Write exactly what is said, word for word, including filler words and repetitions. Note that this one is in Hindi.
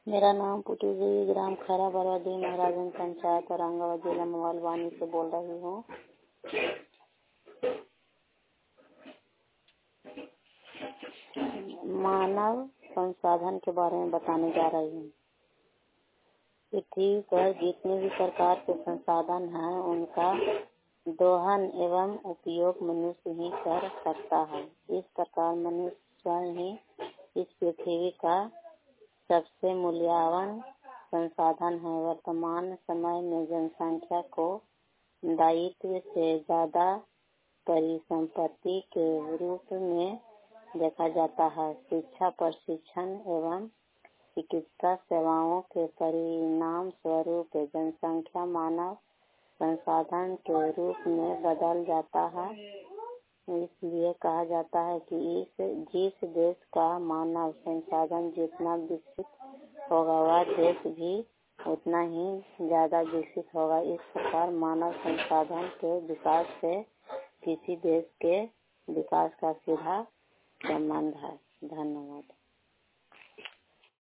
मेरा नाम पुटू जी, ग्राम खैरा बरवादी, महाराजगंज पंचायत औरंगाबाद जिला मोबाइल वानी से बोल रही हूँ। मानव संसाधन के बारे में बताने जा रही हूँ। पृथ्वी पर जितने भी प्रकार के संसाधन हैं, उनका दोहन एवं उपयोग मनुष्य ही कर सकता है। इस प्रकार मनुष्य स्वयं ही इस पृथ्वी का सबसे मूल्यवान संसाधन है। वर्तमान समय में जनसंख्या को दायित्व से ज्यादा परिसंपत्ति के रूप में देखा जाता है। शिक्षा, प्रशिक्षण एवं चिकित्सा सेवाओं के परिणाम स्वरूप जनसंख्या मानव संसाधन के रूप में बदल जाता है। इसलिए कहा जाता है कि इस जिस देश का मानव संसाधन जितना विकसित होगा, वह देश भी उतना ही ज्यादा विकसित होगा। इस प्रकार मानव संसाधन के विकास से किसी देश के विकास का सीधा संबंध है। धन्यवाद।